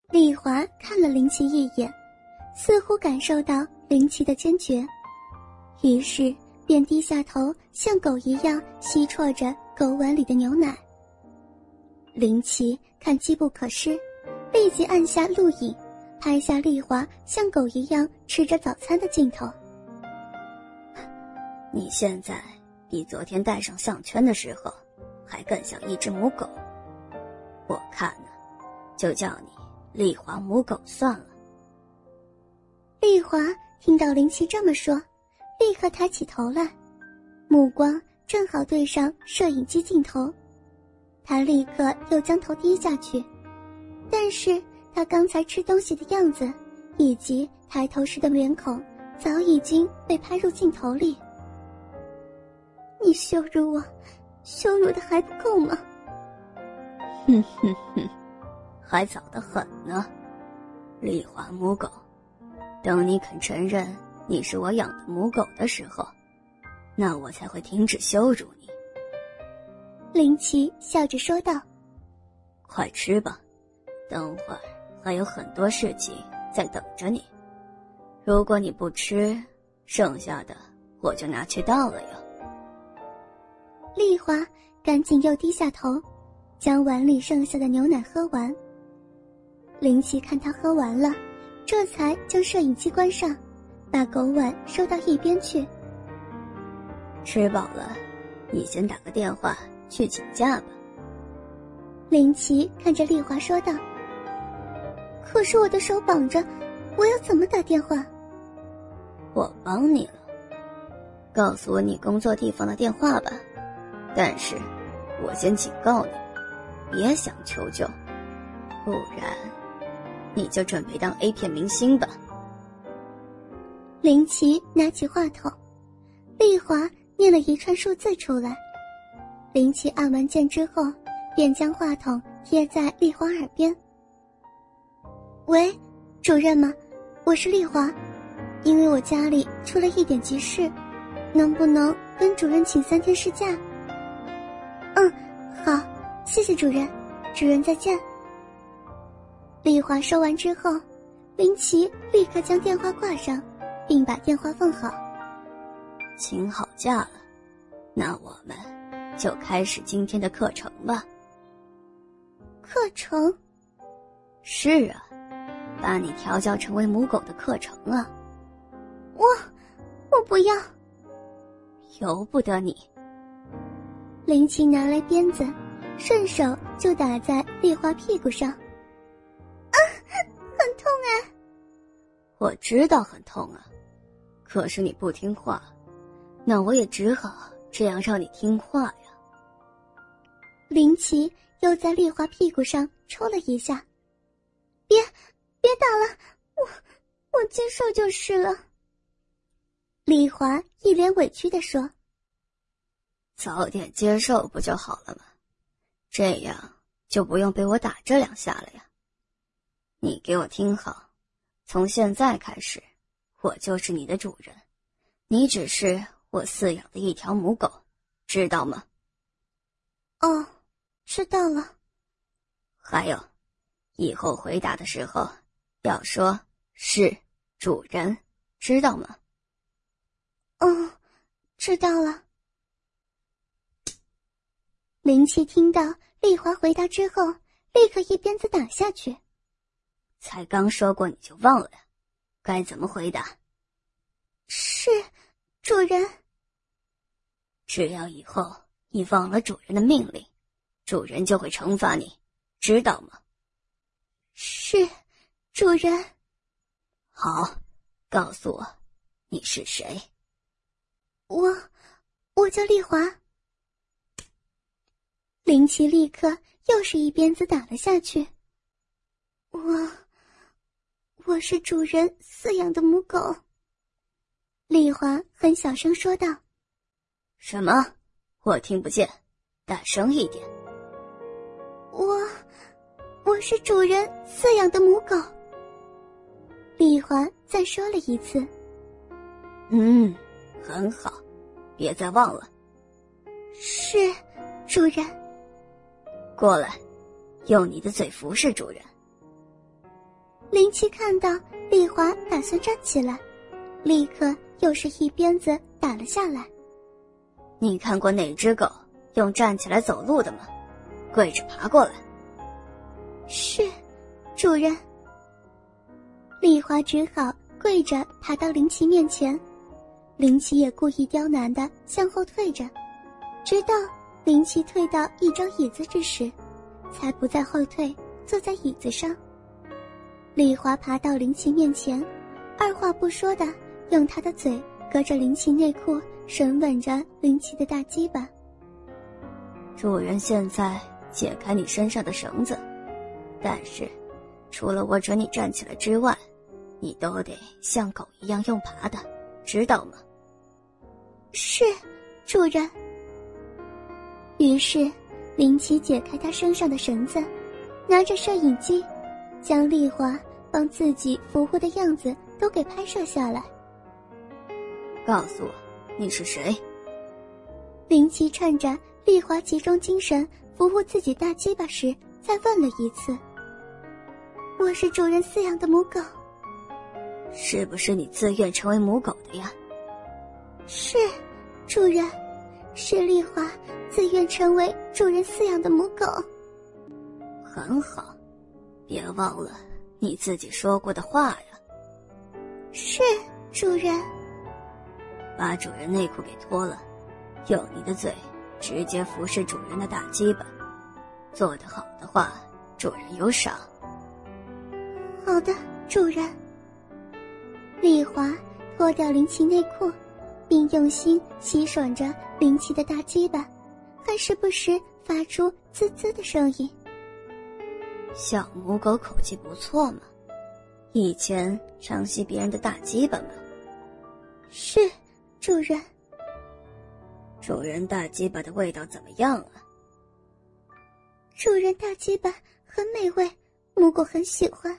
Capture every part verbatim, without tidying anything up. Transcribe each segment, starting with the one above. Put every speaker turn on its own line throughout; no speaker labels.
丽华看了林奇一眼，似乎感受到林奇的坚决，于是便低下头像狗一样吸啜着狗碗里的牛奶。林奇看机不可失，立即按下录影，拍下丽华像狗一样吃着早餐的镜头。
你现在比昨天戴上项圈的时候还更像一只母狗，我看呢，就叫你丽华母狗算了。
丽华听到林奇这么说，立刻抬起头来，目光正好对上摄影机镜头，她立刻又将头低下去，但是她刚才吃东西的样子以及抬头时的脸孔早已经被拍入镜头里。你羞辱我，羞辱的还不够吗？
哼哼哼，还早得很呢，丽华母狗，等你肯承认你是我养的母狗的时候，那我才会停止羞辱你。
林奇笑着说道。
快吃吧，等会儿还有很多事情在等着你，如果你不吃，剩下的我就拿去倒了哟。
丽华赶紧又低下头，将碗里剩下的牛奶喝完。林奇看他喝完了，这才将摄影机关上，把狗碗收到一边去。
吃饱了，你先打个电话去请假吧。
林奇看着丽华说道。可是我的手绑着，我要怎么打电话？
我帮你了，告诉我你工作地方的电话吧。但是我先警告你，别想求救，不然你就准备当 A 片明星吧。
林奇拿起话筒，丽华念了一串数字出来。林奇按完键之后，便将话筒贴在丽华耳边。喂，主任吗？我是丽华，因为我家里出了一点急事，能不能跟主任请三天事假？嗯，好，谢谢主任，主任再见。丽华说完之后，林奇立刻将电话挂上，并把电话放好。
请好假了，那我们就开始今天的课程吧。
课程？
是啊，把你调教成为母狗的课程啊。
我我不要。
由不得你。
林奇拿来鞭子，顺手就打在丽华屁股上。啊，很痛啊！
我知道很痛啊，可是你不听话，那我也只好这样让你听话呀。
林奇又在丽华屁股上抽了一下。别别打了，我我接受就是了。丽华一脸委屈地说。
早点接受不就好了吗？这样就不用被我打这两下了呀。你给我听好，从现在开始，我就是你的主人，你只是我饲养的一条母狗，知道吗？
哦，知道了。
还有，以后回答的时候要说是主人，知道吗？
哦，知道了。林奇听到丽华回答之后，立刻一鞭子打下去。
才刚说过你就忘了呀？该怎么回答？
是，主人。
只要以后你忘了主人的命令，主人就会惩罚你，知道吗？
是，主人。
好，告诉我，你是谁？
我，我叫丽华。林奇立刻又是一鞭子打了下去。我，我是主人饲养的母狗。丽华很小声说道。
什么？我听不见，大声一点。
我，我是主人饲养的母狗。丽华再说了一次。
嗯，很好，别再忘了。
是，主人。
过来，用你的嘴服侍主人。
林奇看到丽华打算站起来，立刻又是一鞭子打了下来。
你看过哪只狗用站起来走路的吗？跪着爬过来。
是，主人。丽华只好跪着爬到林奇面前，林奇也故意刁难地向后退着，直到林奇退到一张椅子之时，才不再后退，坐在椅子上。丽华爬到林奇面前，二话不说的用她的嘴隔着林奇内裤吮吻着林奇的大鸡巴。
主人现在解开你身上的绳子，但是除了我准你站起来之外，你都得像狗一样用爬的，知道吗？
是，主人。于是林奇解开他身上的绳子，拿着摄影机将丽华帮自己俘获的样子都给拍摄下来。
告诉我你是谁？
林奇趁着丽华集中精神俘获自己大鸡巴时再问了一次。我是主人饲养的母狗。
是不是你自愿成为母狗的呀？
是，主人。是丽华自愿成为主人饲养的母狗。
很好，别忘了你自己说过的话呀。
是，主人。
把主人内裤给脱了，用你的嘴直接服侍主人的大鸡巴，做得好的话，主人有赏。
好的，主人。丽华脱掉林奇内裤，并用心吸吮着林奇的大鸡巴，还时不时发出滋滋的声音。
小母狗口气不错嘛，以前常吸别人的大鸡巴嘛。
是，主人。
主人大鸡巴的味道怎么样啊？
主人大鸡巴很美味，母狗很喜欢。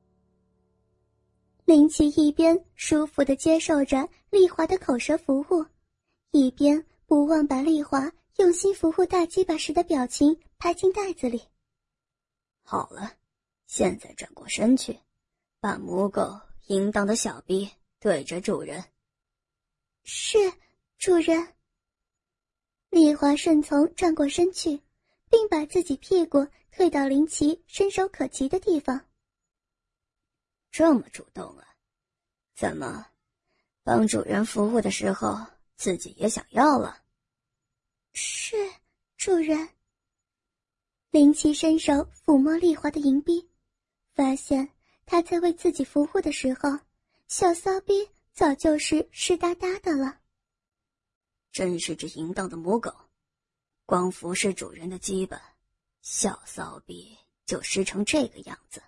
林奇一边舒服地接受着丽华的口舌服务，一边不忘把丽华用心服务大鸡巴时的表情拍进袋子里。
好了，现在转过身去，把母狗淫荡的小臂对着主人。
是，主人。丽华顺从转过身去，并把自己屁股退到林奇伸手可及的地方。
这么主动啊？怎么，帮主人服务的时候自己也想要了？
是，主人。林奇伸手抚摸丽华的银臂，发现她在为自己服务的时候，小骚逼早就是湿哒哒的了。
真是只淫荡的母狗，光服侍主人的鸡巴，小骚逼就湿成这个样子。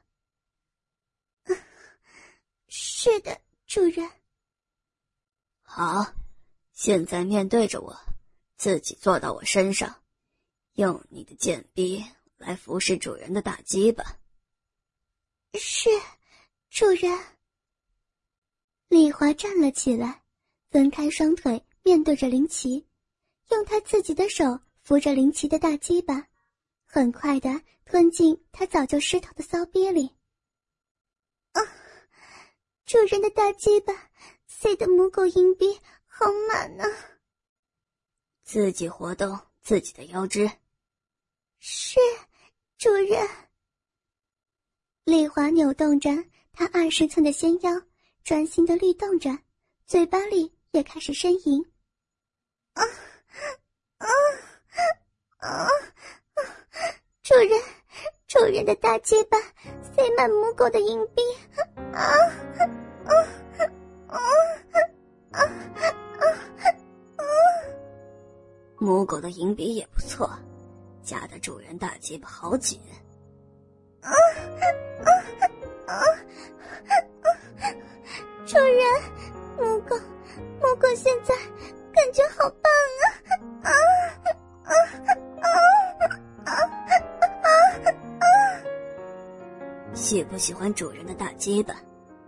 是的，主人。
好，现在面对着我，自己坐到我身上，用你的贱逼来服侍主人的大鸡巴。
是，主人。丽华站了起来，分开双腿面对着林奇，用她自己的手扶着林奇的大鸡巴，很快地吞进他早就湿透的骚逼里。啊！主人的大鸡巴塞的母狗阴逼好满啊！
自己活动自己的腰肢。
是，主人。丽华扭动着她二十寸的纤腰，专心地律动着，嘴巴里也开始呻吟。啊啊啊！主人，主人的大鸡巴塞满母狗的阴逼。啊啊啊啊啊啊！
母狗的银鼻也不错，夹得主人大鸡巴好紧。
啊啊啊啊！主人，母狗，母狗现在感觉好棒啊！啊啊啊啊啊啊！
喜不喜欢主人的大鸡巴？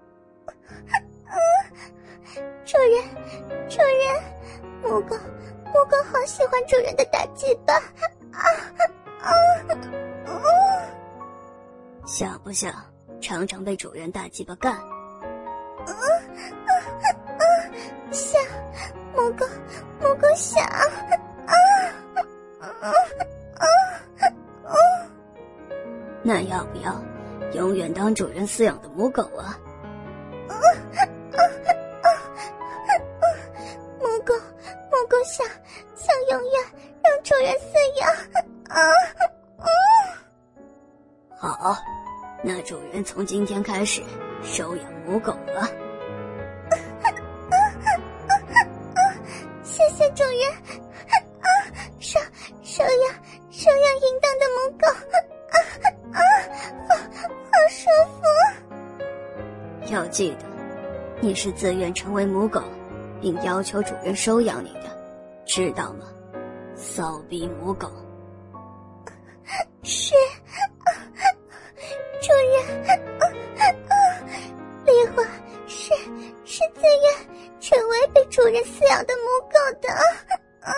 主人，主人，母狗，母狗好喜欢主人的大鸡巴！啊啊啊！
想不想常常被主人大鸡巴干。
啊啊啊！想，母狗，母狗想，啊啊啊啊！
那要不要永远当主人饲养的母狗啊？
啊啊啊啊！母狗，母狗想想永远让主人饲养。啊啊！
好，那主人从今天开始收养母狗了。
谢谢主人。啊，收收养收养淫荡的母狗。啊啊，好好舒服。
要记得，你是自愿成为母狗，并要求主人收养你的，知道吗？骚逼母狗。
是，主人。丽华是是自愿成为被主人饲养的母狗的。啊，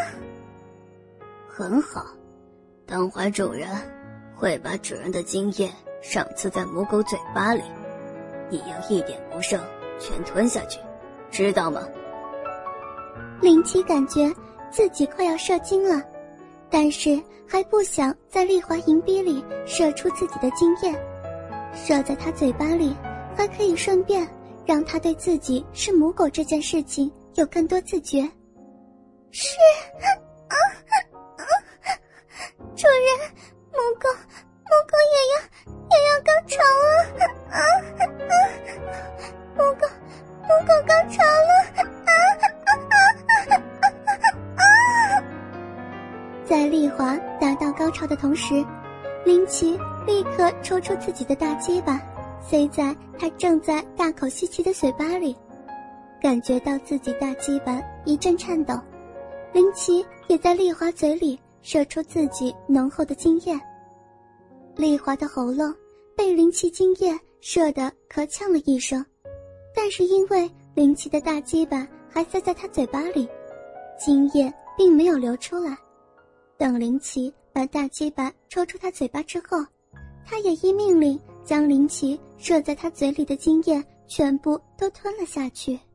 很好，等会主人会把主人的精液上刺在母狗嘴巴里，你要一点不剩全吞下去，知道吗？
林奇感觉自己快要射精了，但是还不想在丽华银逼里射出自己的精液，射在她嘴巴里还可以顺便让她对自己是母狗这件事情有更多自觉。是，啊啊！主人，母狗，母狗也要也要高潮了。啊啊！母狗，母狗高潮了。啊啊啊啊啊！在丽华达到高潮的同时，林奇立刻抽出自己的大鸡巴，塞在他正在大口吸气的嘴巴里，感觉到自己大鸡巴一阵颤抖。林奇也在丽华嘴里射出自己浓厚的精液，丽华的喉咙被林奇精液射得咳呛了一声，但是因为林奇的大鸡巴还塞在她嘴巴里，精液并没有流出来。等林奇把大鸡巴抽出她嘴巴之后，她也依命令将林奇射在她嘴里的精液全部都吞了下去。